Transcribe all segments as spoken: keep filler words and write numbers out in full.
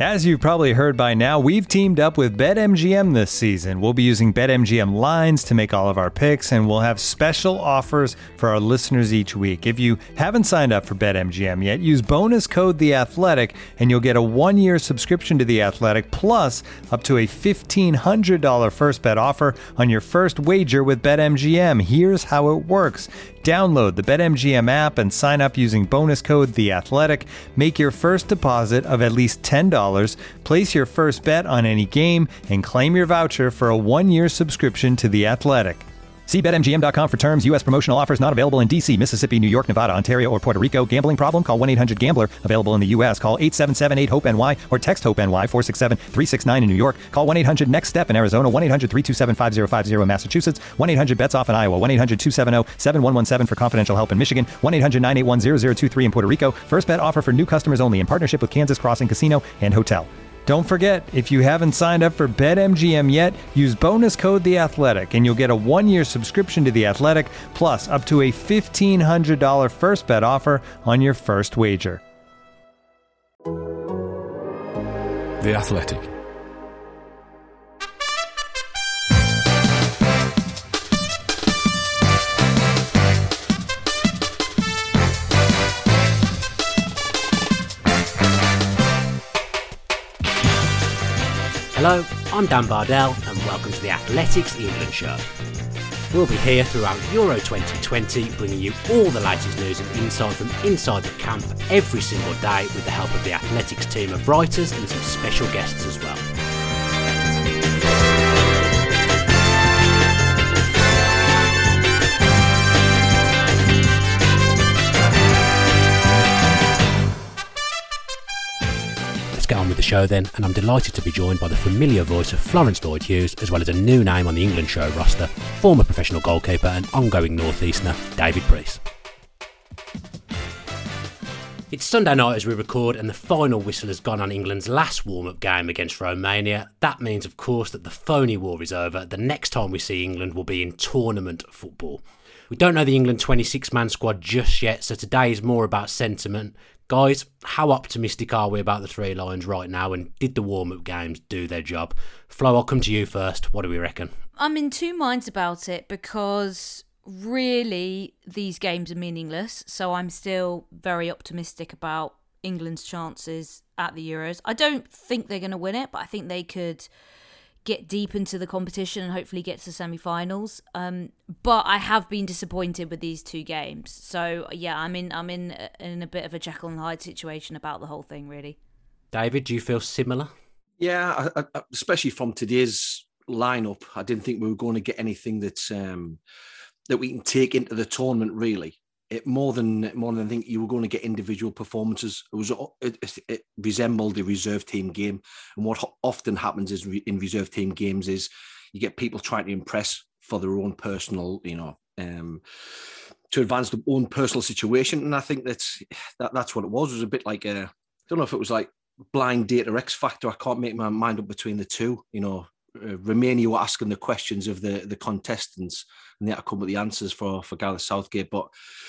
As you've probably heard by now, we've teamed up with BetMGM this season. We'll be using BetMGM lines to make all of our picks, and we'll have special offers for our listeners each week. If you haven't signed up for BetMGM yet, use bonus code The Athletic, and you'll get a one-year subscription to The Athletic, plus up to a fifteen hundred dollars first bet offer on your first wager with BetMGM. Here's how it works. Download the BetMGM app and sign up using bonus code The Athletic. Make your first deposit of at least ten dollars, place your first bet on any game, and claim your voucher for a one-year subscription to The Athletic. See Bet M G M dot com for terms. U S promotional offers not available in D C, Mississippi, New York, Nevada, Ontario, or Puerto Rico. Gambling problem? Call one eight hundred gambler. Available in the U S. Call eight seven seven eight hope N Y or text HOPE-NY four six seven three six nine in New York. Call one eight hundred next step in Arizona. one eight hundred three two seven five zero five zero in Massachusetts. one eight hundred bets off in Iowa. one eight hundred two seven zero seven one one seven for confidential help in Michigan. one eight hundred nine eight one zero zero two three in Puerto Rico. First bet offer for new customers only in partnership with Kansas Crossing Casino and Hotel. Don't forget, if you haven't signed up for BetMGM yet, use bonus code The Athletic, and you'll get a one-year subscription to The Athletic, plus up to a fifteen hundred dollars first bet offer on your first wager. The Athletic. Hello, I'm Dan Bardell and welcome to the Athletics England Show. We'll be here throughout Euro twenty twenty, bringing you all the latest news and insight from inside the camp every single day with the help of the Athletics team of writers and some special guests as well. Get on with the show then, and I'm delighted to be joined by the familiar voice of Florence Lloyd-Hughes, as well as a new name on the England show roster, former professional goalkeeper and ongoing North-Easterner, David Preece. It's Sunday night as we record, and the final whistle has gone on England's last warm-up game against Romania. That means, of course, that the phony war is over. The next time we see England will be in tournament football. We don't know the England twenty-six man squad just yet, so today is more about sentiment. Guys, how optimistic are we about the Three Lions right now, and did the warm-up games do their job? Flo, I'll come to you first. What do we reckon? I'm in two minds about it because really these games are meaningless, so I'm still very optimistic about England's chances at the Euros. I don't think they're going to win it, but I think they could get deep into the competition and hopefully get to semi-finals. Um, but I have been disappointed with these two games. So yeah, I'm in I'm in in a bit of a Jekyll and Hyde situation about the whole thing, really. David, do you feel similar? Yeah, I, I, especially from today's lineup, I didn't think we were going to get anything that's um, that we can take into the tournament. Really, it more than more than I think you were going to get individual performances. It was it, it resembled a reserve team game, and what often happens is in reserve team games is you get people trying to impress for their own personal, you know, um, to advance their own personal situation. And I think that's that, that's what it was. It was a bit like a, I don't know if it was like blind date or X Factor. I can't make my mind up between the two. You know, uh, Romania were asking the questions of the the contestants, and they had to come with the answers for for Gareth Southgate, but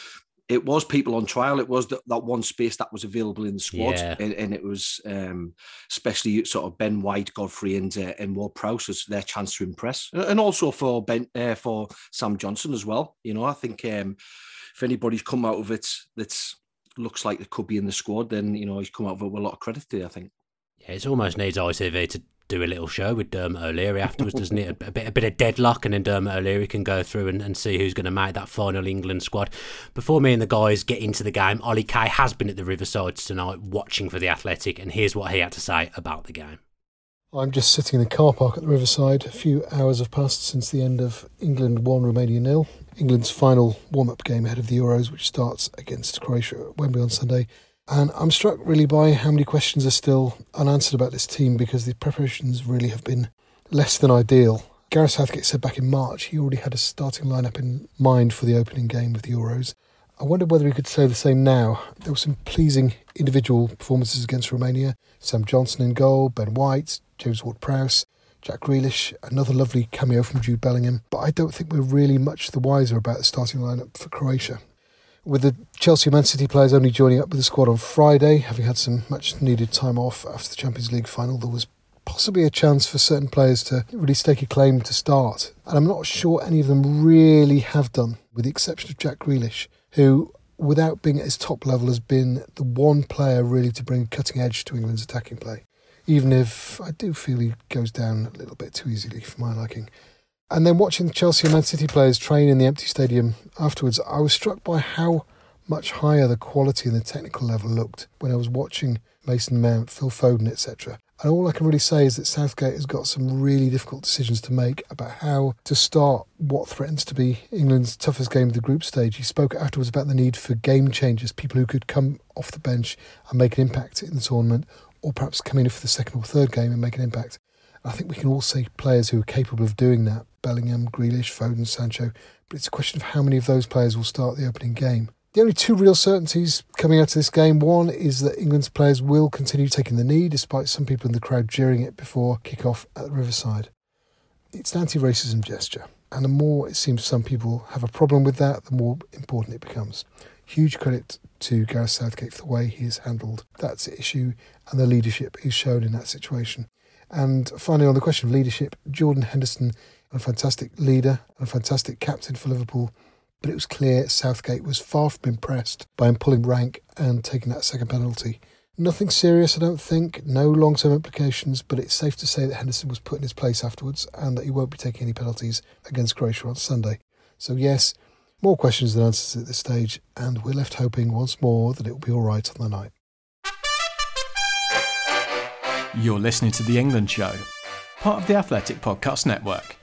it was people on trial. It was that, that one space that was available in the squad, yeah. and, and it was um, especially sort of Ben White, Godfrey, and uh, and Ward-Prowse as their chance to impress, and also for Ben uh, for Sam Johnson as well. You know, I think um, if anybody's come out of it that's looks like it could be in the squad, then you know he's come out of it with a lot of credit to, I think. Yeah, it almost needs I T V to do a little show with Dermot O'Leary afterwards, doesn't it? A bit, a bit of deadlock, and then Dermot O'Leary can go through and, and see who's going to make that final England squad. Before me and the guys get into the game, Ollie Kay has been at the Riverside tonight watching for the Athletic, and here's what he had to say about the game. I'm just sitting in the car park at the Riverside. A few hours have passed since the end of England one, Romania nil. England's final warm-up game ahead of the Euros, which starts against Croatia at Wembley on Sunday. And I'm struck really by how many questions are still unanswered about this team, because the preparations really have been less than ideal. Gareth Southgate said back in March he already had a starting lineup in mind for the opening game of the Euros. I wonder whether he could say the same now. There were some pleasing individual performances against Romania. Sam Johnson in goal, Ben White, James Ward-Prowse, Jack Grealish, another lovely cameo from Jude Bellingham. But I don't think we're really much the wiser about the starting lineup for Croatia. With the Chelsea Man City players only joining up with the squad on Friday, having had some much-needed time off after the Champions League final, there was possibly a chance for certain players to really stake a claim to start. And I'm not sure any of them really have done, with the exception of Jack Grealish, who, without being at his top level, has been the one player really to bring cutting edge to England's attacking play, even if I do feel he goes down a little bit too easily for my liking. And then watching the Chelsea and Man City players train in the empty stadium afterwards, I was struck by how much higher the quality and the technical level looked when I was watching Mason Mount, Phil Foden, et cetera. And all I can really say is that Southgate has got some really difficult decisions to make about how to start what threatens to be England's toughest game of the group stage. He spoke afterwards about the need for game changers, people who could come off the bench and make an impact in the tournament, or perhaps come in for the second or third game and make an impact. I think we can all see players who are capable of doing that. Bellingham, Grealish, Foden, Sancho. But it's a question of how many of those players will start the opening game. The only two real certainties coming out of this game, one is that England's players will continue taking the knee, despite some people in the crowd jeering it before kick-off at the Riverside. It's an anti-racism gesture, and the more it seems some people have a problem with that, the more important it becomes. Huge credit to Gareth Southgate for the way he has handled that issue and the leadership he's shown in that situation. And finally, on the question of leadership, Jordan Henderson, a fantastic leader and a fantastic captain for Liverpool, but it was clear Southgate was far from impressed by him pulling rank and taking that second penalty. Nothing serious, I don't think, no long-term implications, but it's safe to say that Henderson was put in his place afterwards and that he won't be taking any penalties against Croatia on Sunday. So yes, more questions than answers at this stage, and we're left hoping once more that it will be all right on the night. You're listening to The England Show, part of the Athletic Podcast Network.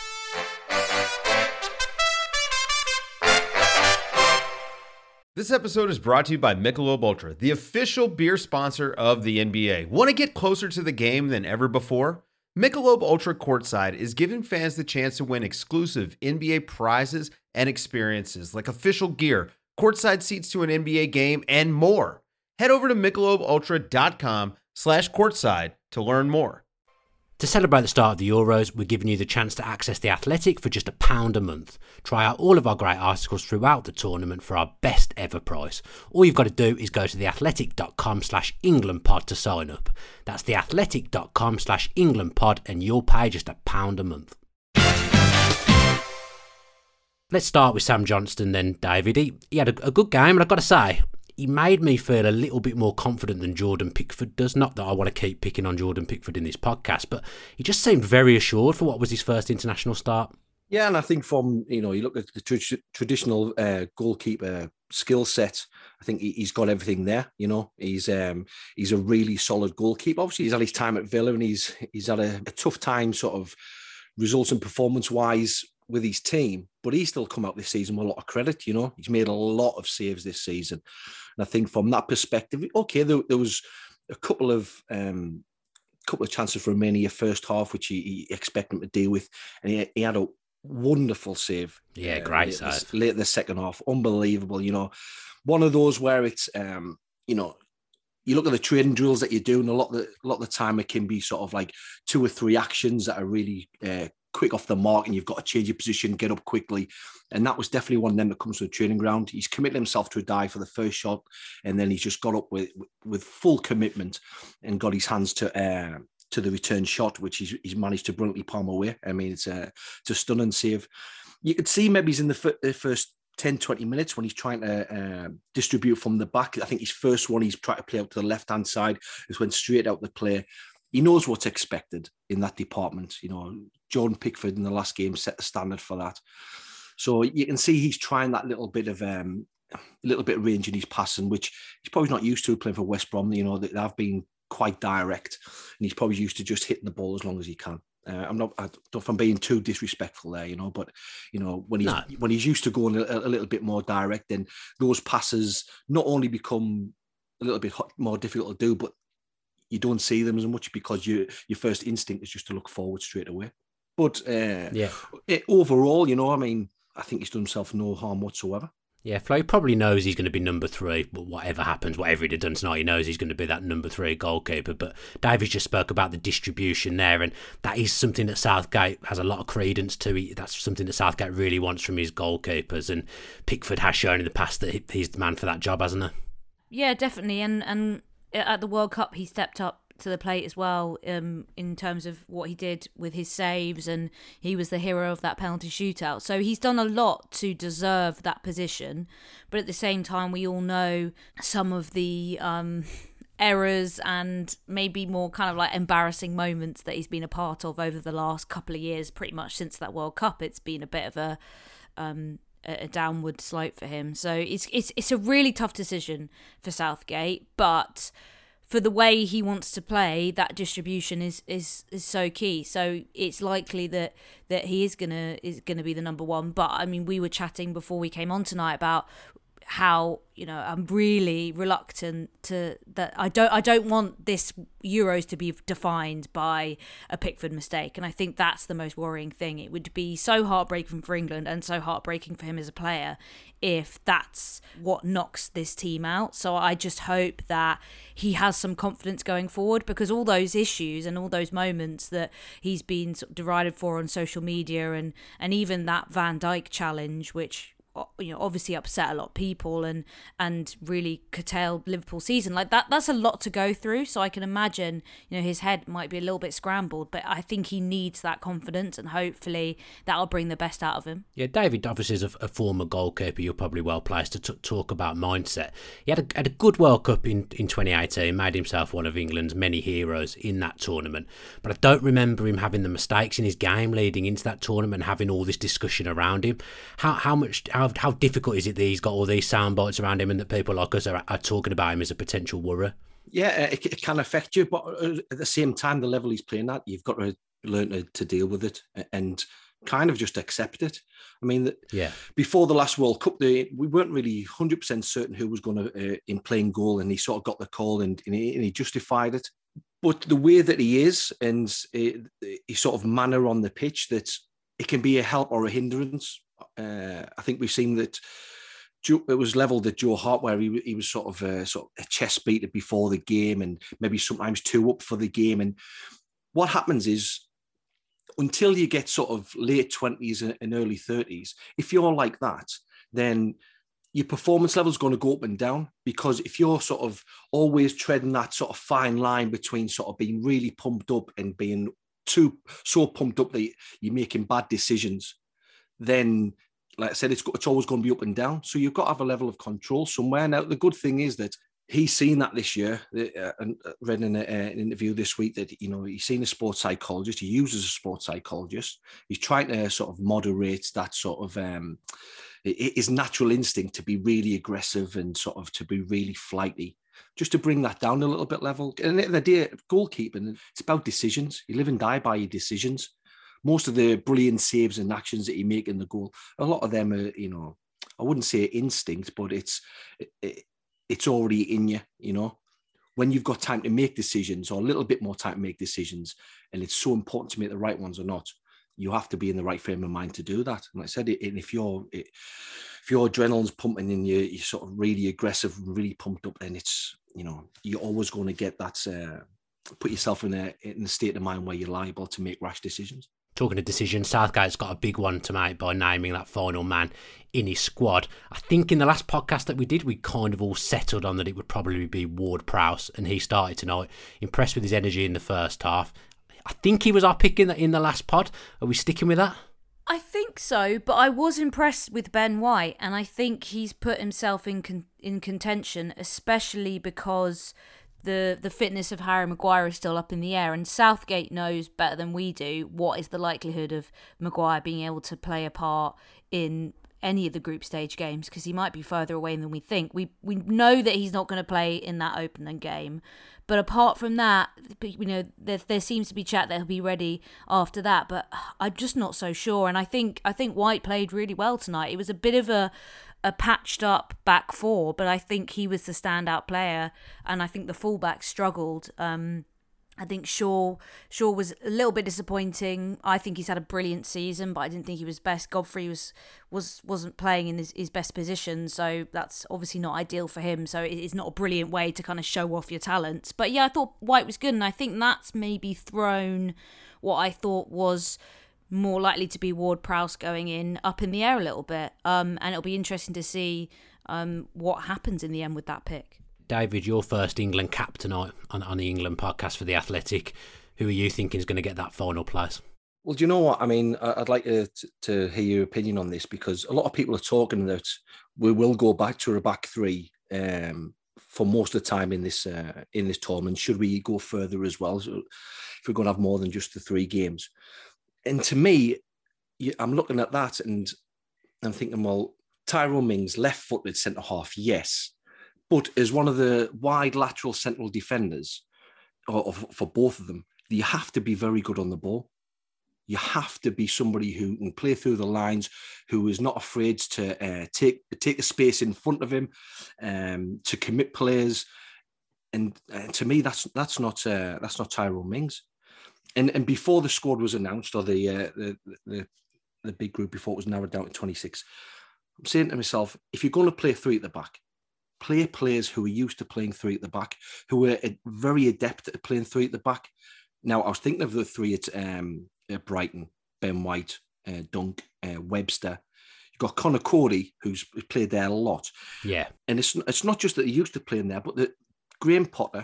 This episode is brought to you by Michelob Ultra, the official beer sponsor of the N B A. Want to get closer to the game than ever before? Michelob Ultra Courtside is giving fans the chance to win exclusive N B A prizes and experiences like official gear, courtside seats to an N B A game, and more. Head over to michelob ultra dot com slash courtside to learn more. To celebrate the start of the Euros, we're giving you the chance to access The Athletic for just a pound a month. Try out all of our great articles throughout the tournament for our best ever price. All you've got to do is go to theathletic.com slash englandpod to sign up. That's theathletic.com slash englandpod and you'll pay just a pound a month. Let's start with Sam Johnstone then, David. He, he had a, a good game, and I've got to say, he made me feel a little bit more confident than Jordan Pickford does. Not that I want to keep picking on Jordan Pickford in this podcast, but he just seemed very assured for what was his first international start. Yeah, and I think from, you know, you look at the tra- traditional uh, goalkeeper skill set, I think he, he's got everything there. You know, he's um, he's a really solid goalkeeper. Obviously, he's had his time at Villa, and he's he's had a, a tough time sort of results and performance-wise with his team, but he's still come out this season with a lot of credit. You know, he's made a lot of saves this season. And I think from that perspective, okay, there, there was a couple of um, couple of chances for Romania first half, which he, he expected him to deal with, and he, he had a wonderful save. Yeah, uh, great late, save. Late in the second half, unbelievable. You know, one of those where it's um, you know, you look at the training drills that you're doing. A lot of the a lot of the time, it can be sort of like two or three actions that are really uh, quick off the mark, and you've got to change your position, get up quickly. And that was definitely one of them that comes to the training ground. He's committed himself to a dive for the first shot, and then he's just got up with with full commitment and got his hands to uh, to the return shot, which he's, he's managed to brilliantly palm away. I mean, it's a, it's a stunning save. You could see maybe he's in the, f- the first ten, twenty minutes when he's trying to uh, distribute from the back. I think his first one, he's trying to play out to the left-hand side, is went straight out the play. He knows what's expected in that department. You know, Jordan Pickford in the last game set the standard for that. So you can see he's trying that little bit of um, a little bit of range in his passing, which he's probably not used to playing for West Brom. You know, they, they've been quite direct, and he's probably used to just hitting the ball as long as he can. Uh, I'm not, I don't know if I'm being too disrespectful there, you know, but, you know, when he's, no. when he's used to going a, a little bit more direct, then those passes not only become a little bit more difficult to do, but you don't see them as much because you, your first instinct is just to look forward straight away. But uh, yeah, it, overall, you know, I mean, I think he's done himself no harm whatsoever. Yeah, Flo probably knows he's going to be number three, but whatever happens, whatever he'd have done tonight, he knows he's going to be that number three goalkeeper. But David just spoke about the distribution there, and that is something that Southgate has a lot of credence to. That's something that Southgate really wants from his goalkeepers, and Pickford has shown in the past that he's the man for that job, hasn't he? Yeah, definitely. And, and at the World Cup, he stepped up to the plate as well, um, in terms of what he did with his saves, and he was the hero of that penalty shootout. So he's done a lot to deserve that position, but at the same time we all know some of the um, errors and maybe more kind of like embarrassing moments that he's been a part of over the last couple of years. Pretty much since that World Cup, it's been a bit of a um, a downward slope for him. So it's it's it's a really tough decision for Southgate, but for the way he wants to play, that distribution is, is, is so key. So it's likely that, that he is gonna is gonna be the number one. But I mean, we were chatting before we came on tonight about how, you know, I'm really reluctant to that. I don't I don't want this Euros to be defined by a Pickford mistake, and I think that's the most worrying thing. It would be so heartbreaking for England and so heartbreaking for him as a player if that's what knocks this team out. So I just hope that he has some confidence going forward, because all those issues and all those moments that he's been sort of derided for on social media, and and even that Van Dijk challenge, which, you know, obviously upset a lot of people and and really curtailed Liverpool's season, like that that's a lot to go through. So I can imagine, you know, his head might be a little bit scrambled, but I think he needs that confidence, and hopefully that'll bring the best out of him. Yeah, David obviously is a, a former goalkeeper. You're probably well placed to t- talk about mindset. He had a, had a good World Cup in, in twenty eighteen, made himself one of England's many heroes in that tournament, but I don't remember him having the mistakes in his game leading into that tournament and having all this discussion around him. How how much how How difficult is it that he's got all these sound bites around him and that people like us are, are talking about him as a potential worry? Yeah, it, it can affect you, but at the same time, the level he's playing at, you've got to learn to, to deal with it and kind of just accept it. I mean, yeah. Before the last World Cup, they, we weren't really one hundred percent certain who was going to uh, in playing goal, and he sort of got the call and, and, he, and he justified it. But the way that he is and uh, his sort of manner on the pitch, that it can be a help or a hindrance. Uh, I think we've seen that Joe, it was levelled at Joe Hart, where he, he was sort of, a, sort of a chest beater before the game and maybe sometimes too up for the game. And what happens is, until you get sort of late twenties and early thirties, if you're like that, then your performance level is going to go up and down, because if you're sort of always treading that sort of fine line between sort of being really pumped up and being too so pumped up that you're making bad decisions, then, like I said, it's, it's always going to be up and down. So you've got to have a level of control somewhere. Now, the good thing is that he's seen that this year, uh, and read in a, uh, an interview this week that, you know, he's seen a sports psychologist. He uses a sports psychologist. He's trying to sort of moderate that sort of um, his natural instinct to be really aggressive and sort of to be really flighty, just to bring that down a little bit level. And the idea of goalkeeping, it's about decisions. You live and die by your decisions. Most of the brilliant saves and actions that you make in the goal, a lot of them are, you know, I wouldn't say instinct, but it's it, it's already in you, you know. When you've got time to make decisions, or a little bit more time to make decisions, and it's so important to make the right ones or not, you have to be in the right frame of mind to do that. And like I said, and if you're if your adrenaline's pumping and you're, you're sort of really aggressive and really pumped up, then it's, you know, you're always going to get that, uh, put yourself in a, in a state of mind where you're liable to make rash decisions. Talking of decisions, Southgate's got a big one to make by naming that final man in his squad. I think in the last podcast that we did, we kind of all settled on that it would probably be Ward-Prowse, and he started tonight. Impressed with his energy in the first half. I think he was our pick in the, in the last pod. Are we sticking with that? I think so, but I was impressed with Ben White, and I think he's put himself in con- in contention, especially because the the fitness of Harry Maguire is still up in the air, and Southgate knows better than we do what is the likelihood of Maguire being able to play a part in any of the group stage games, because he might be further away than we think. We we know that he's not going to play in that opening game, but apart from that, you know, there there seems to be chat that he'll be ready after that, but I'm just not so sure. And I think I think White played really well tonight. It was a bit of a a patched up back four, but I think he was the standout player, and I think the fullbacks struggled. Um, I think Shaw Shaw was a little bit disappointing. I think he's had a brilliant season, but I didn't think he was best. Godfrey was was wasn't playing in his, his best position, so that's obviously not ideal for him. So it's not a brilliant way to kind of show off your talents. But yeah, I thought White was good, and I think that's maybe thrown what I thought was more likely to be Ward-Prowse going in up in the air a little bit. Um, and it'll be interesting to see um, what happens in the end with that pick. David, your first England cap tonight on, on the England podcast for The Athletic. Who are you thinking is going to get that final place? Well, do you know what? I mean, I'd like to, to hear your opinion on this, because a lot of people are talking that we will go back to a back three um, for most of the time in this uh, in this tournament. Should we go further as well? So if we're going to have more than just the three games. And to me, I'm looking at that and I'm thinking, well, Tyrone Mings, left-footed centre-half, yes. But as one of the wide lateral central defenders, or, or for both of them, you have to be very good on the ball. You have to be somebody who can play through the lines, who is not afraid to uh, take take the space in front of him, um, to commit players. And uh, to me, that's that's not uh, that's not Tyrone Mings. And and before the squad was announced, or the, uh, the the the big group before it was narrowed down to twenty-six, I'm saying to myself, if you're going to play three at the back, play players who are used to playing three at the back, who are very adept at playing three at the back. Now, I was thinking of the three at, um, at Brighton: Ben White, uh, Dunk, uh, Webster. You've got Connor Cody, who's played there a lot. Yeah. And it's it's not just that they're used to playing there, but that Graham Potter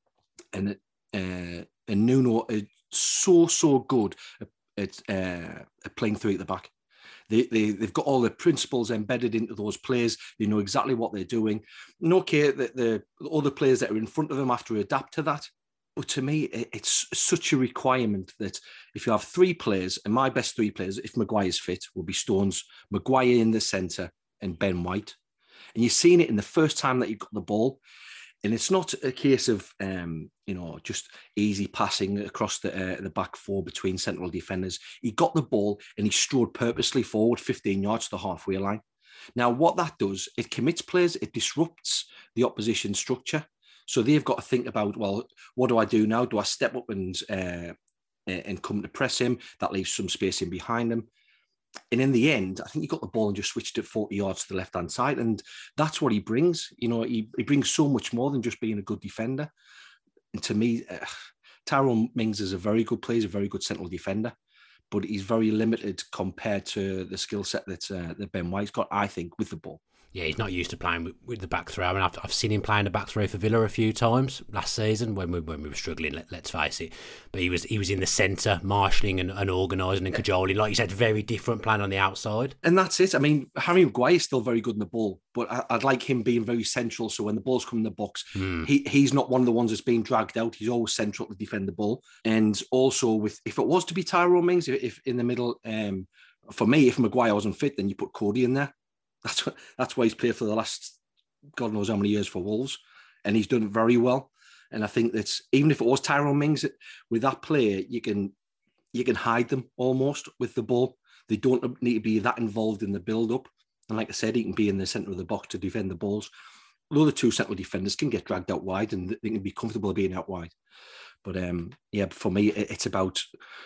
and uh, and Nuno are so, so good at, at, uh, at playing three at the back. They, they, they've got all the principles embedded into those players. They know exactly what they're doing. And okay, the, the, the other players that are in front of them have to adapt to that. But to me, it, it's such a requirement that if you have three players, and my best three players, if Maguire's fit, will be Stones, Maguire in the centre, and Ben White. And you've seen it in the first time that you got the ball. And it's not a case of, um, you know, just easy passing across the uh, the back four between central defenders. He got the ball and he strode purposely forward fifteen yards to the halfway line. Now, what that does, it commits players, it disrupts the opposition structure. So they've got to think about, well, what do I do now? Do I step up and uh, and come to press him? That leaves some space in behind him. And in the end, I think he got the ball and just switched it forty yards to the left-hand side. And that's what he brings. You know, he, he brings so much more than just being a good defender. And to me, uh, Tyrone Mings is a very good player, he's a very good central defender, but he's very limited compared to the skill set that, uh, that Ben White's got, I think, with the ball. Yeah, he's not used to playing with, with the back three. I mean, I've, I've seen him playing the back three for Villa a few times last season when we when we were struggling. Let, let's face it, but he was he was in the centre, marshalling and, and organising and cajoling. Like you said, very different playing on the outside. And that's it. I mean, Harry Maguire is still very good in the ball, but I, I'd like him being very central. So when the ball's coming in the box, mm. he he's not one of the ones that's being dragged out. He's always central to defend the ball. And also, with if it was to be Tyrone Mings, if, if in the middle, um, for me, if Maguire wasn't fit, then you put Cody in there. That's what, that's why he's played for the last God knows how many years for Wolves, and he's done it very well. And I think that even if it was Tyrone Mings, with that player, you can you can hide them almost with the ball. They don't need to be that involved in the build-up. And like I said, he can be in the centre of the box to defend the balls. The other two central defenders can get dragged out wide, and they can be comfortable being out wide. But um, yeah, for me, it's about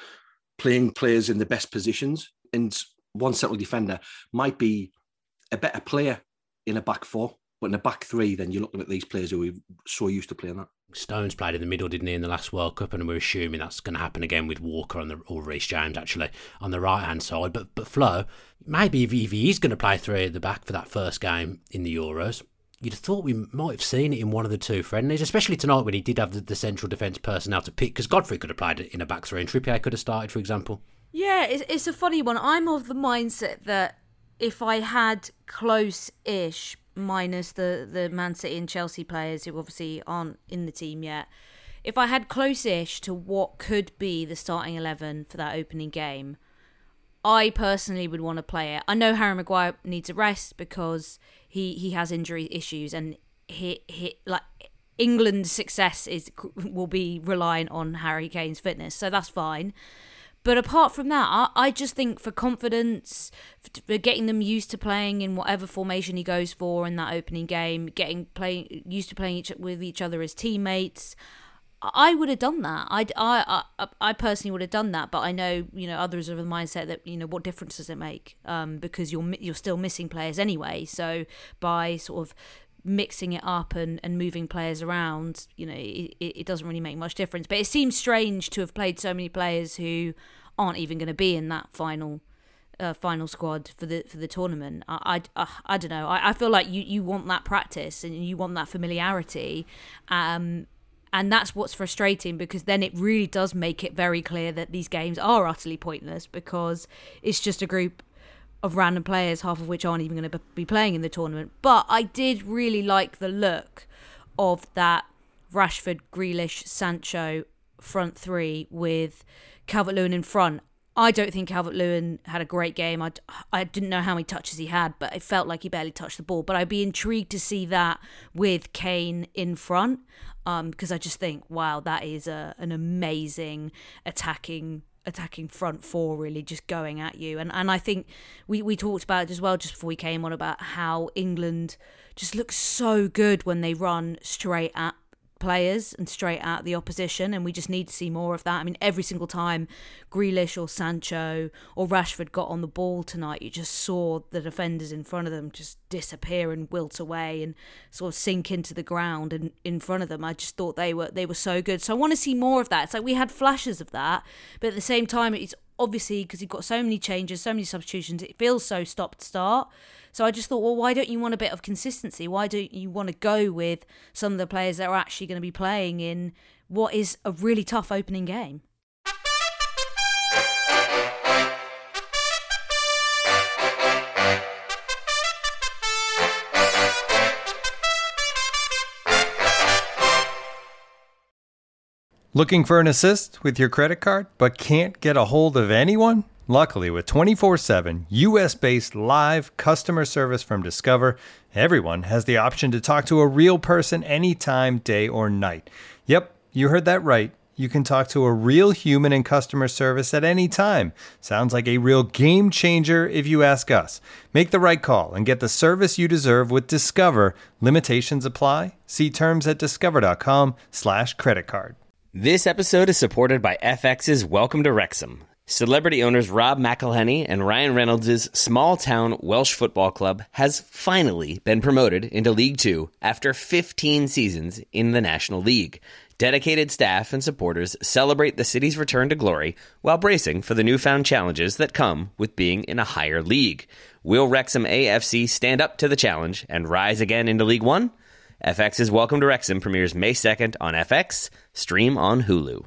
playing players in the best positions. And one central defender might be a better player in a back four, but in a back three, then you're looking at these players who are so used to playing that. Stones played in the middle, didn't he, in the last World Cup, and we're assuming that's going to happen again with Walker on the or Reece James actually on the right hand side. But but Flo, maybe if he, if he is going to play three at the back for that first game in the Euros, you'd have thought we might have seen it in one of the two friendlies, especially tonight when he did have the, the central defence personnel to pick, because Godfrey could have played in a back three and Trippier could have started, for example. Yeah, it's, it's a funny one. I'm of the mindset that if I had close-ish, minus the, the Man City and Chelsea players who obviously aren't in the team yet, if I had close-ish to what could be the starting eleven for that opening game, I personally would want to play it. I know Harry Maguire needs a rest because he, he has injury issues, and he, he like England's success is will be reliant on Harry Kane's fitness, so that's fine. But apart from that, I, I just think for confidence, for getting them used to playing in whatever formation he goes for in that opening game, getting playing used to playing each, with each other as teammates, I would have done that. I, I, I, I personally would have done that, but I know, you know, others are of the mindset that, you know, what difference does it make? Um, because you're you're still missing players anyway. So by sort of mixing it up and, and moving players around, you know, it, it doesn't really make much difference. But it seems strange to have played so many players who aren't even going to be in that final uh, final squad for the for the tournament. I, I, I don't know. I, I feel like you, you want that practice and you want that familiarity. Um, And that's what's frustrating, because then it really does make it very clear that these games are utterly pointless, because it's just a group of random players, half of which aren't even going to be playing in the tournament. But I did really like the look of that Rashford, Grealish, Sancho front three with Calvert-Lewin in front. I don't think Calvert-Lewin had a great game. I, I didn't know how many touches he had, but it felt like he barely touched the ball. But I'd be intrigued to see that with Kane in front, um, because I just think, wow, that is a, an amazing attacking attacking front four, really, just going at you. And and I think we, we talked about it as well just before we came on, about how England just looks so good when they run straight at players and straight at the opposition, and we just need to see more of that. I mean, every single time Grealish or Sancho or Rashford got on the ball tonight, you just saw the defenders in front of them just disappear and wilt away and sort of sink into the ground and in front of them. I just thought they were they were so good. So I want to see more of that. It's like we had flashes of that, but at the same time, it's obviously, because you've got so many changes, so many substitutions, it feels so stop-start. So I just thought, well, why don't you want a bit of consistency? Why don't you want to go with some of the players that are actually going to be playing in what is a really tough opening game? Looking for an assist with your credit card, but can't get a hold of anyone? Luckily, with twenty-four seven U S-based live customer service from Discover, everyone has the option to talk to a real person anytime, day or night. Yep, you heard that right. You can talk to a real human in customer service at any time. Sounds like a real game changer if you ask us. Make the right call and get the service you deserve with Discover. Limitations apply. See terms at discover.com slash credit card. This episode is supported by F X's Welcome to Wrexham. Celebrity owners Rob McElhenney and Ryan Reynolds' small-town Welsh football club has finally been promoted into League Two after fifteen seasons in the National League. Dedicated staff and supporters celebrate the city's return to glory while bracing for the newfound challenges that come with being in a higher league. Will Wrexham A F C stand up to the challenge and rise again into League One? F X's Welcome to Wrexham premieres May second on F X, stream on Hulu.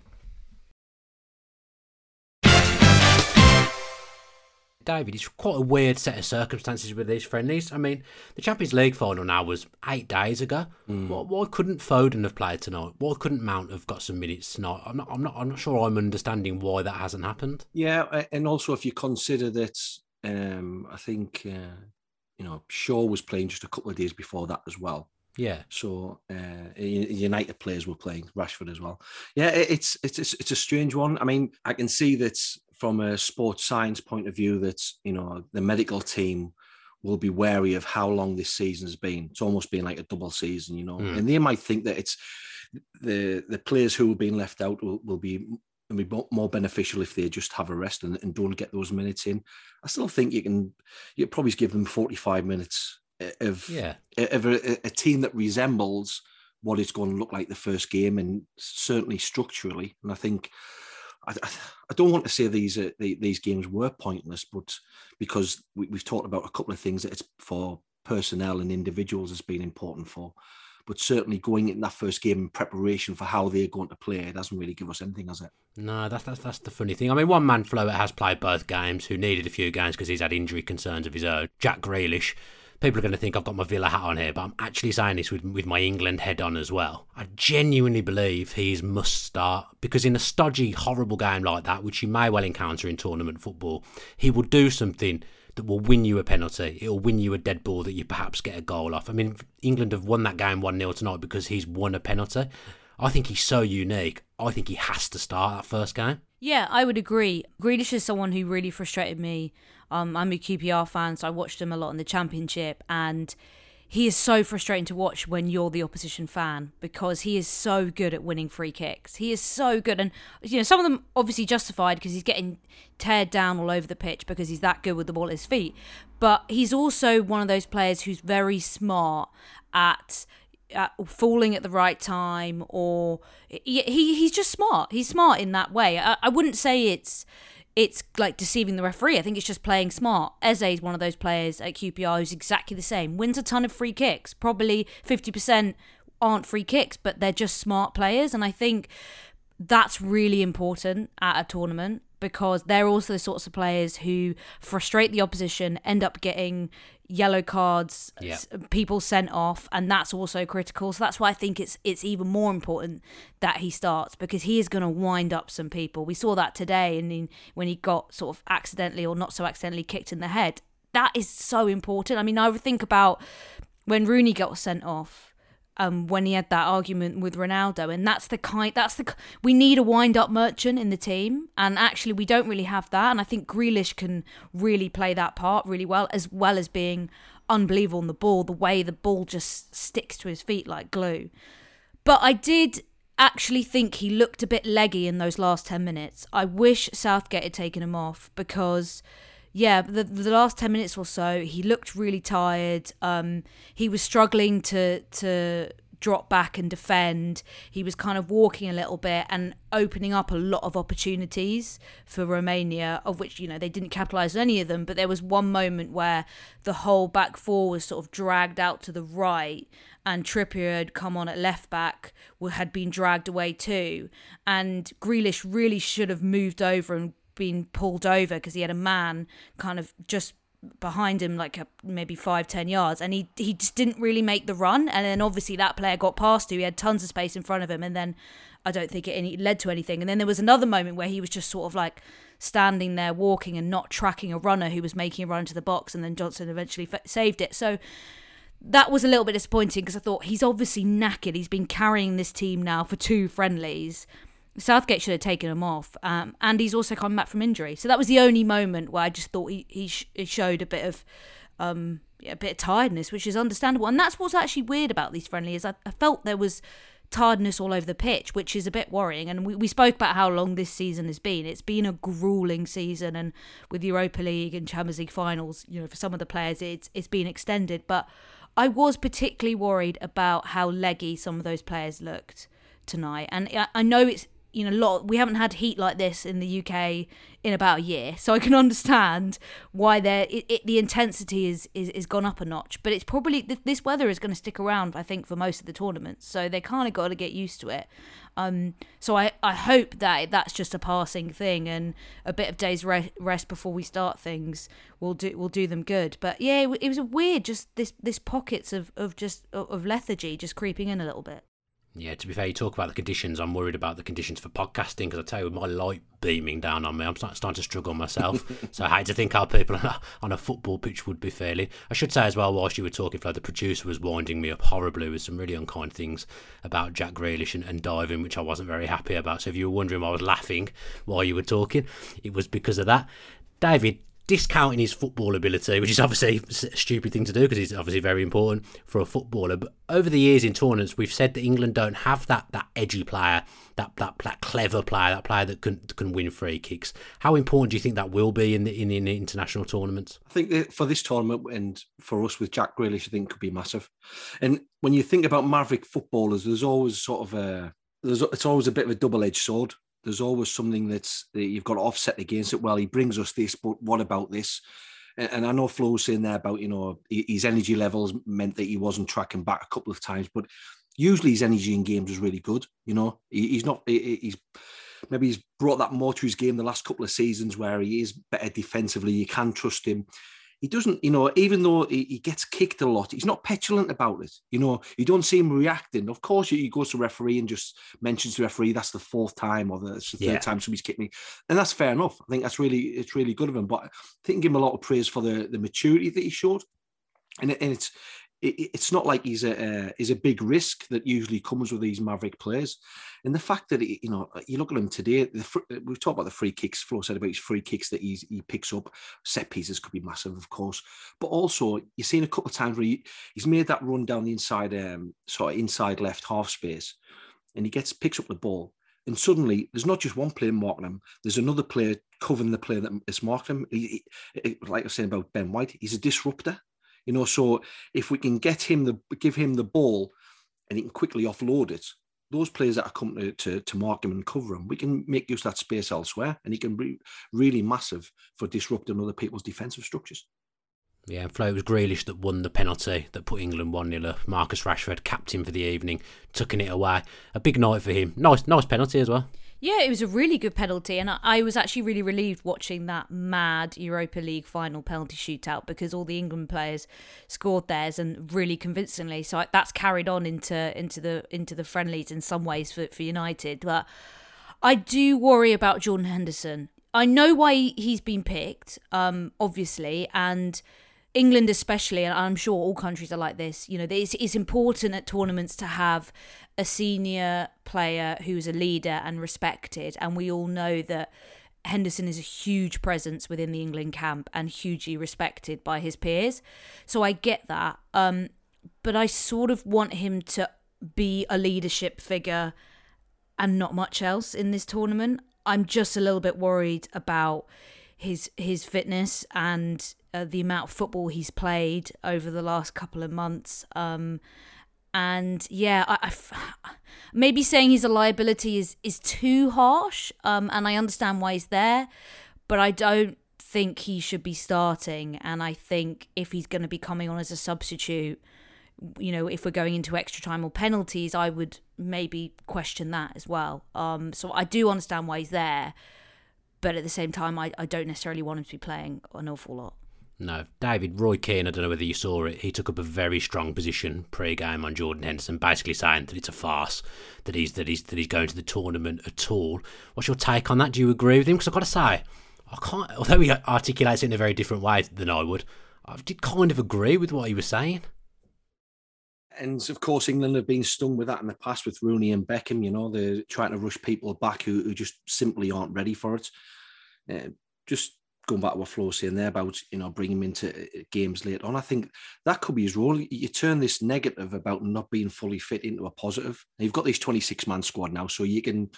David, it's quite a weird set of circumstances with these friendlies. I mean, the Champions League final now was eight days ago. Mm. Why, why couldn't Foden have played tonight? Why couldn't Mount have got some minutes tonight? I'm not. I'm not. I'm not sure. I'm understanding why that hasn't happened. Yeah, and also if you consider that, um, I think uh, you know Shaw was playing just a couple of days before that as well. Yeah. So uh, United players were playing, Rashford as well. Yeah, it's it's it's, it's a strange one. I mean, I can see that from a sports science point of view, that you know the medical team will be wary of how long this season has been. It's almost been like a double season, you know, mm. and they might think that it's the the players who have been left out will, will be. be more beneficial if they just have a rest and, and don't get those minutes in. I still think you can. You probably give them forty-five minutes. Of, yeah. of a, a team that resembles what it's going to look like the first game, and certainly structurally. And I think I, I don't want to say these uh, the, these games were pointless, but because we, we've talked about a couple of things that it's for personnel and individuals has been important for. But certainly going in that first game in preparation for how they're going to play, it doesn't really give us anything, has it? No, that's that's, that's the funny thing. I mean, one man Flower has played both games, who needed a few games because he's had injury concerns of his own. Jack Grealish. People are going to think I've got my Villa hat on here, but I'm actually saying this with, with my England head on as well. I genuinely believe he's must start, because in a stodgy, horrible game like that, which you may well encounter in tournament football, he will do something that will win you a penalty. It'll win you a dead ball that you perhaps get a goal off. I mean, England have won that game one nil tonight because he's won a penalty. I think he's so unique. I think he has to start that first game. Yeah, I would agree. Grealish is someone who really frustrated me. Um, I'm a Q P R fan, so I watched him a lot in the Championship, and he is so frustrating to watch when you're the opposition fan, because he is so good at winning free kicks. He is so good. And, you know, some of them obviously justified because he's getting teared down all over the pitch because he's that good with the ball at his feet. But he's also one of those players who's very smart at, at falling at the right time, or he, he he's just smart. He's smart in that way. I, I wouldn't say it's it's like deceiving the referee. I think it's just playing smart. Eze is one of those players at Q P R who's exactly the same. Wins a ton of free kicks. Probably fifty percent aren't free kicks, but they're just smart players. And I think that's really important at a tournament, because they're also the sorts of players who frustrate the opposition, end up getting yellow cards, yeah. people sent off, and that's also critical. So that's why I think it's it's even more important that he starts, because he is going to wind up some people. We saw that today, and in, when he got sort of accidentally or not so accidentally kicked in the head. That is so important. I mean, I would think about when Rooney got sent off, um, when he had that argument with Ronaldo, and that's the kind, that's the, we need a wind-up merchant in the team, and actually we don't really have that, and I think Grealish can really play that part really well, as well as being unbelievable on the ball, the way the ball just sticks to his feet like glue. But I did actually think he looked a bit leggy in those last ten minutes. I wish Southgate had taken him off, because yeah, the the last ten minutes or so, he looked really tired. Um, he was struggling to to drop back and defend. He was kind of walking a little bit and opening up a lot of opportunities for Romania, of which, you know, they didn't capitalise on any of them. But there was one moment where the whole back four was sort of dragged out to the right, and Trippier had come on at left back, had been dragged away too. And Grealish really should have moved over and been pulled over, because he had a man kind of just behind him, like a, maybe five, ten yards, and he he just didn't really make the run. And then obviously that player got past who he had tons of space in front of him, and then I don't think it any, led to anything. And then there was another moment where he was just sort of like standing there walking and not tracking a runner who was making a run to the box, and then Johnson eventually f- saved it. So that was a little bit disappointing, because I thought he's obviously knackered. He's been carrying this team now for two friendlies. Southgate should have taken him off, um, and he's also coming back from injury. So that was the only moment where I just thought he he, sh- he showed a bit of um, yeah, a bit of tiredness, which is understandable. And that's what's actually weird about these friendlies. I, I felt there was tiredness all over the pitch, which is a bit worrying. And we, we spoke about how long this season has been. It's been a grueling season, and with Europa League and Champions League finals, you know, for some of the players, it's it's been extended. But I was particularly worried about how leggy some of those players looked tonight. And I, I know it's, you know, a lot, we haven't had heat like this in the U K in about a year, so I can understand why there it, it, the intensity is, is is gone up a notch. But it's probably th- this weather is going to stick around, I think, for most of the tournaments, so they kind of got to get used to it. Um, so I, I hope that that's just a passing thing, and a bit of days re- rest before we start things will do will do them good. But yeah, it, it was a weird, just this this pockets of of just of lethargy just creeping in a little bit. Yeah, to be fair, you talk about the conditions. I'm worried about the conditions for podcasting, because I tell you, with my light beaming down on me, I'm start, starting to struggle myself. So I hate to think how people on a football pitch would be feeling. I should say as well, whilst you were talking, Flo, the producer was winding me up horribly with some really unkind things about Jack Grealish and, and diving, which I wasn't very happy about. So if you were wondering why I was laughing while you were talking, it was because of that. David, discounting his football ability, which is obviously a stupid thing to do, because he's obviously very important for a footballer. But over the years in tournaments, we've said that England don't have that that edgy player, that that, that clever player, that player that can can win free kicks. How important do you think that will be in the in, in the international tournaments? I think that for this tournament, and for us with Jack Grealish, I think could be massive. And when you think about maverick footballers, there's always sort of a there's it's always a bit of a double-edged sword. There's always something that's that you've got to offset against it. Well, he brings us this, but what about this? And, and I know Flo was saying there about, you know, his energy levels meant that he wasn't tracking back a couple of times, but usually his energy in games was really good. You know, he, he's not, he, he's maybe he's brought that more to his game the last couple of seasons where he is better defensively. You can trust him. He doesn't, you know, even though he, he gets kicked a lot, he's not petulant about it. You know, you don't see him reacting. Of course, he goes to referee and just mentions to the referee, that's the fourth time or that's the third yeah. time somebody's kicked me. And that's fair enough. I think that's really, it's really good of him. But I think give him a lot of praise for the, the maturity that he showed. And, it, and it's, it, it's not like he's a uh, he's a big risk that usually comes with these Maverick players. And the fact that, he, you know, you look at him today, the, we've talked about the free kicks, Flo said about his free kicks that he's, he picks up. Set pieces could be massive, of course. But also, you've seen a couple of times where he, he's made that run down the inside, um, sort of inside left half space, and he gets picks up the ball. And suddenly, there's not just one player marking him, there's another player covering the player that is marking him. He, he, like I was saying about Ben White, he's a disruptor. You know, so if we can get him the give him the ball and he can quickly offload it, those players that are coming to, to, to mark him and cover him, we can make use of that space elsewhere, and he can be really massive for disrupting other people's defensive structures. Yeah, and Flo, it was Grealish that won the penalty that put England one nil up. Marcus Rashford, captain for the evening, tucking it away. A big night for him. Nice nice penalty as well. Yeah, it was a really good penalty, and I was actually really relieved watching that mad Europa League final penalty shootout, because all the England players scored theirs and really convincingly. So that's carried on into into the into the friendlies in some ways for, for United. But I do worry about Jordan Henderson. I know why he's been picked, um, obviously, and England especially, and I'm sure all countries are like this, you know, it's, it's important at tournaments to have a senior player who's a leader and respected. And we all know that Henderson is a huge presence within the England camp and hugely respected by his peers. So I get that. Um, but I sort of want him to be a leadership figure and not much else in this tournament. I'm just a little bit worried about his his fitness and uh, the amount of football he's played over the last couple of months. Um, and yeah, I, I, maybe saying he's a liability is, is too harsh. Um, and I understand why he's there, but I don't think he should be starting. And I think if he's going to be coming on as a substitute, you know, if we're going into extra time or penalties, I would maybe question that as well. Um, so I do understand why he's there, but at the same time, I, I don't necessarily want him to be playing an awful lot. No, David, Roy Keane, I don't know whether you saw it, he took up a very strong position pre-game on Jordan Henderson, basically saying that it's a farce, that he's that he's that he's going to the tournament at all. What's your take on that? Do you agree with him? Because I've got to say, I can't. Although he articulates it in a very different way than I would, I did kind of agree with what he was saying. And of course, England have been stung with that in the past with Rooney and Beckham. You know, they're trying to rush people back who, who just simply aren't ready for it. Uh, just going back to what Flo was saying there about, you know, bringing him into games later on, I think that could be his role. You turn this negative about not being fully fit into a positive. Now, you've got this twenty-six man squad now, so you can,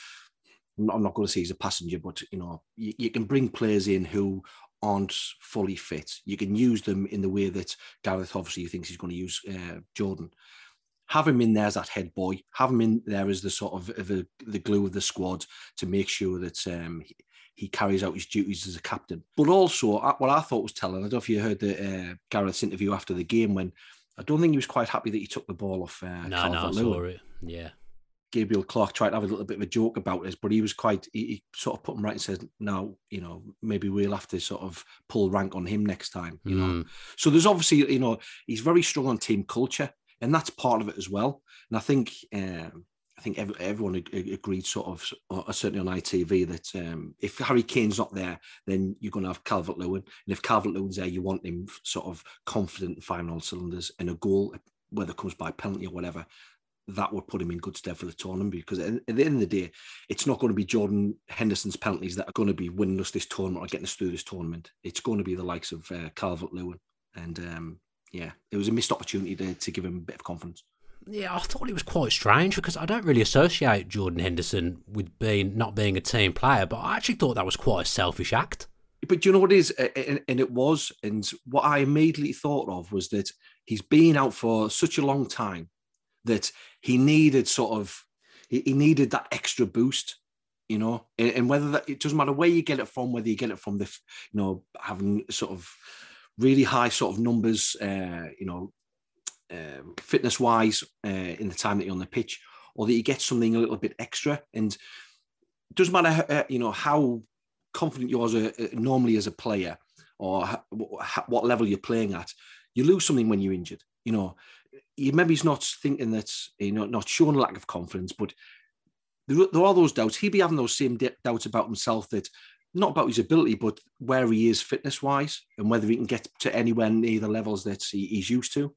I'm not going to say he's a passenger, but, you know, you, you can bring players in who aren't fully fit. You can use them in the way that Gareth obviously thinks he's going to use uh, Jordan. Have him in there as that head boy. Have him in there as the sort of, of a, the glue of the squad to make sure that um, he, he carries out his duties as a captain. But also, what I thought was telling, I don't know if you heard the uh, Gareth's interview after the game, when I don't think he was quite happy that he took the ball off uh, No, no, I saw it. Yeah. Gabriel Clark tried to have a little bit of a joke about this, but he was quite, he, he sort of put him right and said, no, you know, maybe we'll have to sort of pull rank on him next time, you mm. know. So there's obviously, you know, he's very strong on team culture, and that's part of it as well. And I think, um, I think every, everyone agreed sort of, uh, certainly on I T V, that um, if Harry Kane's not there, then you're going to have Calvert-Lewin. And if Calvert-Lewin's there, you want him sort of confident and firing all cylinders, and a goal, whether it comes by penalty or whatever, that would put him in good stead for the tournament, because at the end of the day, it's not going to be Jordan Henderson's penalties that are going to be winning us this tournament or getting us through this tournament. It's going to be the likes of uh, Calvert-Lewin. And um, yeah, it was a missed opportunity to, to give him a bit of confidence. Yeah, I thought it was quite strange, because I don't really associate Jordan Henderson with being not being a team player, but I actually thought that was quite a selfish act. But you know what it is? And, and it was. And what I immediately thought of was that he's been out for such a long time that he needed sort of, he needed that extra boost, you know, and, and whether that, it doesn't matter where you get it from, whether you get it from the, you know, having sort of really high sort of numbers, uh, you know, uh, fitness wise uh, in the time that you're on the pitch, or that you get something a little bit extra. And it doesn't matter, uh, you know, how confident you are as a, normally as a player, or how, what level you're playing at, you lose something when you're injured, you know. You maybe he's not thinking that, you know, not showing a lack of confidence, but there, there are those doubts. He'd be having those same doubts about himself, that not about his ability, but where he is fitness wise, and whether he can get to anywhere near the levels that he, he's used to.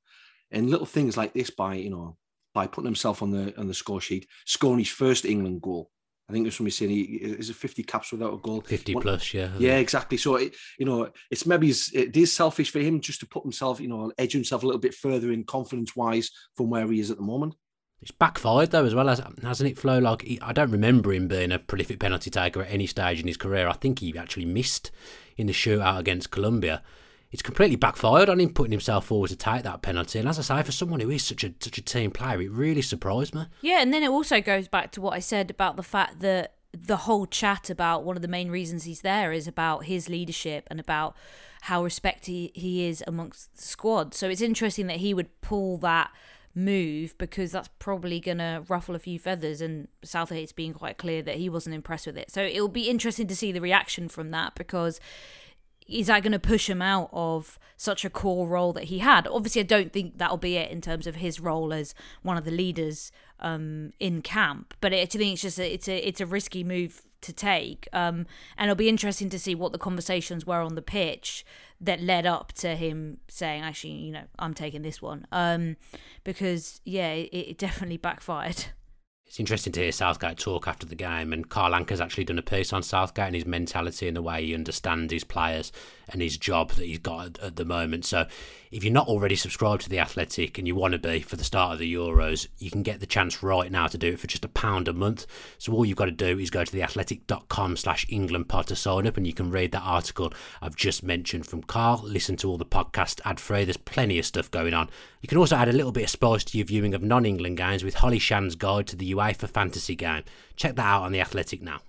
And little things like this, by you know, by putting himself on the on the score sheet, scoring his first England goal. I think there's somebody saying he is it fifty caps without a goal. fifty One, plus, yeah. Yeah, exactly. So it, you know, it's maybe it is selfish for him just to put himself, you know, edge himself a little bit further in confidence wise from where he is at the moment. It's backfired though as well, hasn't it, Flo? Like he, I don't remember him being a prolific penalty taker at any stage in his career. I think he actually missed in the shootout against Colombia. It's completely backfired on him putting himself forward to take that penalty. And as I say, for someone who is such a such a team player, it really surprised me. Yeah, and then it also goes back to what I said about the fact that the whole chat about one of the main reasons he's there is about his leadership and about how respected he, he is amongst the squad. So it's interesting that he would pull that move because that's probably going to ruffle a few feathers, and Southgate's being quite clear that he wasn't impressed with it. So it'll be interesting to see the reaction from that, because is that going to push him out of such a core role that he had? Obviously, I don't think that'll be it in terms of his role as one of the leaders um, in camp. But I think it's just a, it's a it's a risky move to take, um, and it'll be interesting to see what the conversations were on the pitch that led up to him saying, "Actually, you know, I'm taking this one," um, because yeah, it, it definitely backfired. It's interesting to hear Southgate talk after the game, and Carl Anker's actually done a piece on Southgate and his mentality and the way he understands his players and his job that he's got at, at the moment. So if you're not already subscribed to The Athletic and you want to be for the start of the Euros, you can get the chance right now to do it for just a pound a month. So all you've got to do is go to theathletic.com slash England pod to sign up, and you can read that article I've just mentioned from Carl, listen to all the podcast ad-free. There's plenty of stuff going on. You can also add a little bit of spice to your viewing of non-England games with Holly Shan's guide to the UEFA Fantasy Game. Check that out on The Athletic now.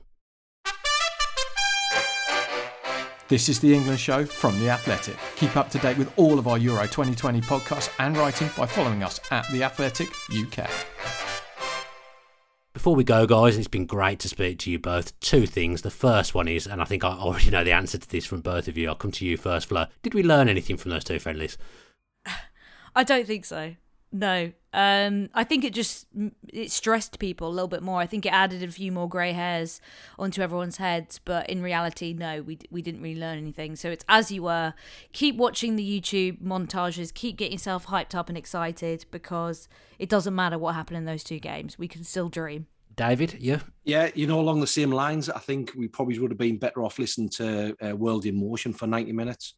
This is The England Show from The Athletic. Keep up to date with all of our Euro twenty twenty podcasts and writing by following us at The Athletic U K. Before we go, guys, it's been great to speak to you both. Two things. The first one is, and I think I already know the answer to this from both of you. I'll come to you first, Flo. Did we learn anything from those two friendlies? I don't think so. No. Um, I think it just it stressed people a little bit more. I think it added a few more grey hairs onto everyone's heads. But in reality, no, we we didn't really learn anything. So it's as you were. Keep watching the YouTube montages. Keep getting yourself hyped up and excited, because it doesn't matter what happened in those two games. We can still dream. David, yeah? Yeah, you know, along the same lines, I think we probably would have been better off listening to uh, World in Motion for ninety minutes.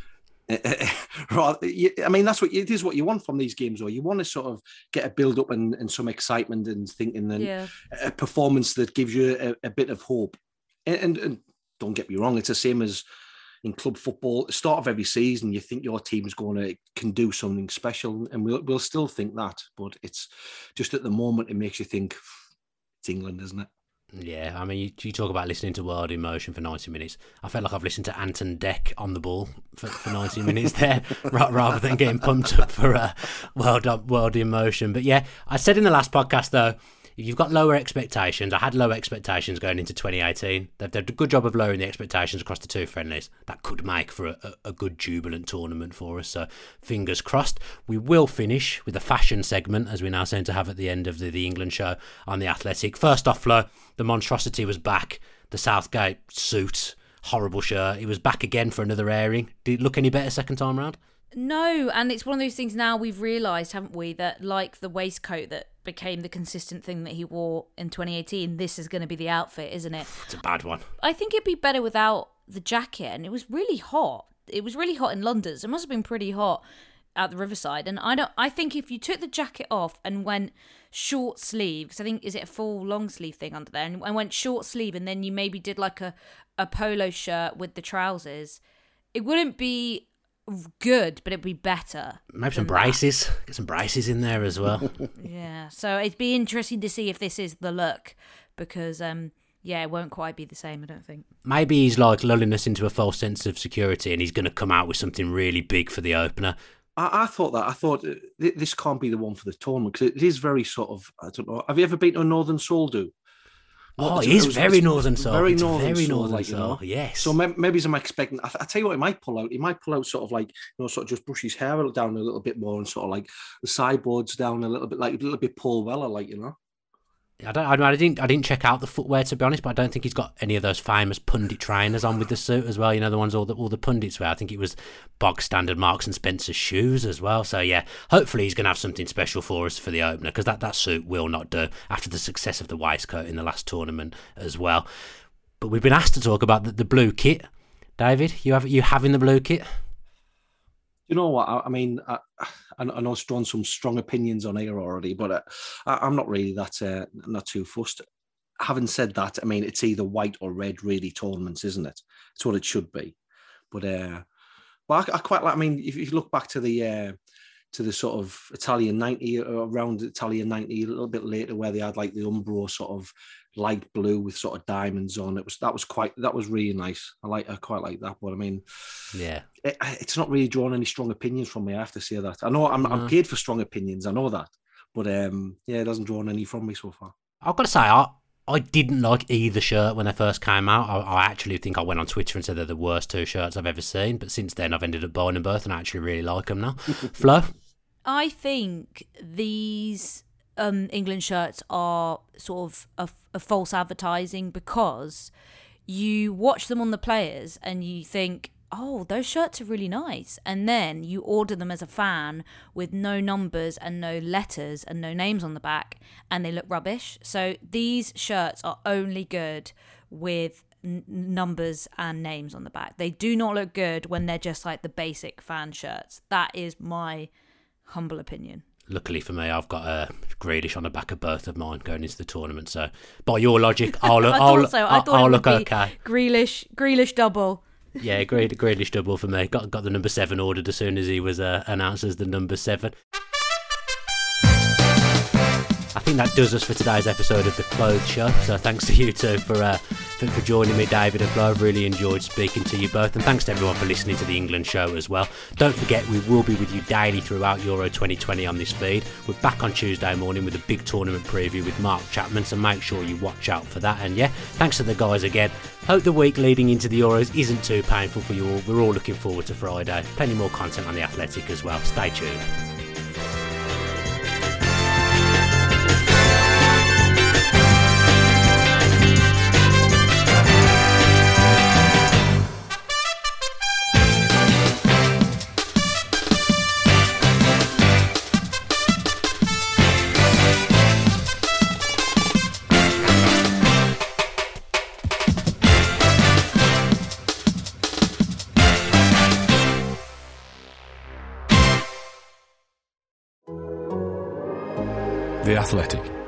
I mean, that's what it is. What you want from these games, or you want to sort of get a build up and, and some excitement and thinking, and yeah. a performance that gives you a, a bit of hope. And, and, and don't get me wrong, it's the same as in club football. At the start of every season, you think your team is going to can do something special, and we'll we'll still think that. But it's just at the moment, it makes you think it's England, isn't it? Yeah, I mean, you, you talk about listening to World in Motion for ninety minutes. I felt like I've listened to Anton Deck on the ball for, for ninety minutes there, rather than getting pumped up for uh, World, World in Motion. But yeah, I said in the last podcast, though, if you've got lower expectations, I had lower expectations going into twenty eighteen. They've done a good job of lowering the expectations across the two friendlies. That could make for a, a good jubilant tournament for us. So fingers crossed. We will finish with a fashion segment, as we now seem to have at the end of the, the England show on The Athletic. First off, Flo, the monstrosity was back. The Southgate suit, horrible shirt. It was back again for another airing. Did it look any better second time round? No, and it's one of those things now we've realised, haven't we, that like the waistcoat that became the consistent thing that he wore in twenty eighteen, this is going to be the outfit, isn't it? It's a bad one. I think it'd be better without the jacket, and it was really hot. It was really hot in London, so it must have been pretty hot at the Riverside. And I don't. I think if you took the jacket off and went short sleeve, because I think, is it a full long sleeve thing under there, and, and went short sleeve, and then you maybe did like a, a polo shirt with the trousers, it wouldn't be good, but it'd be better. Maybe some braces. That. Get some braces in there as well. Yeah, so it'd be interesting to see if this is the look, because um yeah, it won't quite be the same, I don't think. Maybe he's like lulling us into a false sense of security, and he's going to come out with something really big for the opener. I, I thought that. I thought uh, this can't be the one for the tournament, because it is very sort of, I don't know. Have you ever been to a Northern Soul do? Oh, it is very Northern Soul. Very it's Northern very Soul, Northern like, Soul, you know? Yes. So maybe I'm expecting, I, I tell you what, he might pull out. He might pull out sort of like, you know, sort of just brush his hair down a little bit more, and sort of like the sideboards down a little bit, like a little bit Paul Weller, like, you know. I don't. I, mean, I didn't. I didn't check out the footwear, to be honest, but I don't think he's got any of those famous pundit trainers on with the suit as well. You know, the ones all the all the pundits wear. I think it was bog standard Marks and Spencer shoes as well. So yeah, hopefully he's going to have something special for us for the opener, because that, that suit will not do after the success of the waistcoat in the last tournament as well. But we've been asked to talk about the, the blue kit. David, you have you having the blue kit? You know what? I, I mean, I, I know I've drawn some strong opinions on here already, but uh, I, I'm not really that uh, not too fussed. Having said that, I mean, it's either white or red, really, tournaments, isn't it? It's what it should be. But uh, but I, I quite like. I mean, if you look back to the uh, to the sort of Italian ninety, around Italian ninety, a little bit later, where they had like the Umbro sort of light blue with sort of diamonds on it, was that was quite that was really nice. I like I quite like that. But I mean, yeah, it, it's not really drawn any strong opinions from me. I have to say that. I know I'm, no. I'm paid for strong opinions. I know that, but um, yeah, it hasn't drawn any from me so far. I've got to say, I I didn't like either shirt when they first came out. I, I actually think I went on Twitter and said they're the worst two shirts I've ever seen. But since then, I've ended up buying them both, and I actually really like them now. Flo, I think these um, England shirts are sort of a, a false advertising, because you watch them on the players and you think, oh, those shirts are really nice. And then you order them as a fan with no numbers and no letters and no names on the back, and they look rubbish. So these shirts are only good with n- numbers and names on the back. They do not look good when they're just like the basic fan shirts. That is my humble opinion. Luckily for me, I've got a Grealish on the back of both of mine going into the tournament. So, by your logic, I'll look, I I'll, thought so. I I'll, thought I'll it look would be okay. Grealish, Grealish double. Yeah, Grealish, Grealish double for me. Got got the number seven ordered as soon as he was uh, announced as the number seven. I think that does us for today's episode of The Clothes Show. So thanks to you two for, uh, for for joining me, David and Flo. I've really enjoyed speaking to you both. And thanks to everyone for listening to the England show as well. Don't forget, we will be with you daily throughout Euro twenty twenty on this feed. We're back on Tuesday morning with a big tournament preview with Mark Chapman, so make sure you watch out for that. And yeah, thanks to the guys again. Hope the week leading into the Euros isn't too painful for you all. We're all looking forward to Friday. Plenty more content on The Athletic as well. Stay tuned. The Athletic.